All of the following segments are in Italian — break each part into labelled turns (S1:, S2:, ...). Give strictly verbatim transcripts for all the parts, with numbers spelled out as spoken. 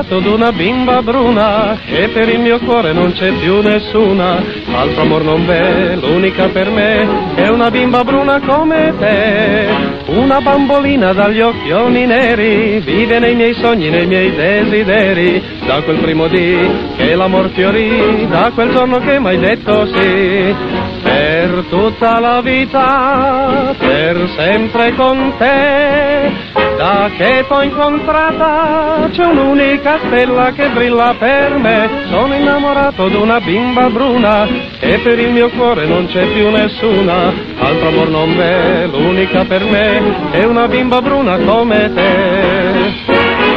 S1: innamorato d'una bimba bruna e per il mio cuore non c'è più nessuna, altro amor non v'è, l'unica per me è una bimba bruna come te, una bambolina dagli occhioni neri, vive nei miei sogni, nei miei desideri, da quel primo dì che l'amor fiorì, da quel giorno che m'hai detto sì, per tutta la vita, per sempre con te. Da che t'ho incontrata c'è un'unica stella che brilla per me, sono innamorato d'una bimba bruna e per il mio cuore non c'è più nessuna, altro amor non v'è, l'unica per me è una bimba bruna come te.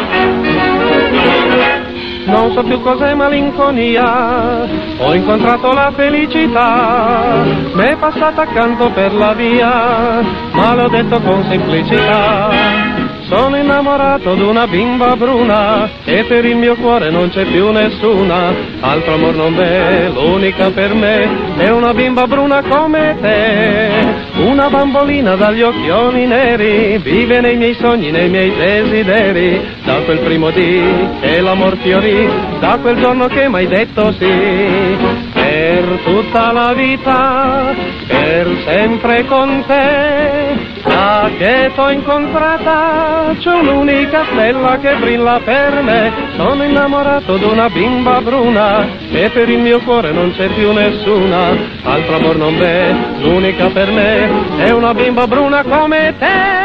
S1: Non so più cos'è malinconia, ho incontrato la felicità, m'è passata accanto per la via, ma l'ho detto con semplicità. Sono innamorato d'una bimba bruna e per il mio cuore non c'è più nessuna, altro amor non v'è, l'unica per me è una bimba bruna come te, una bambolina dagli occhioni neri, vive nei miei sogni, nei miei desideri, da quel primo dì che l'amor fiorì, da quel giorno che m'hai detto sì, per tutta la vita, per sempre con te. Da che t'ho incontrata c'è un'unica stella che brilla per me, sono innamorato d'una bimba bruna e per il mio cuore non c'è più nessuna, altro amor non v'è, l'unica per me è una bimba bruna come te.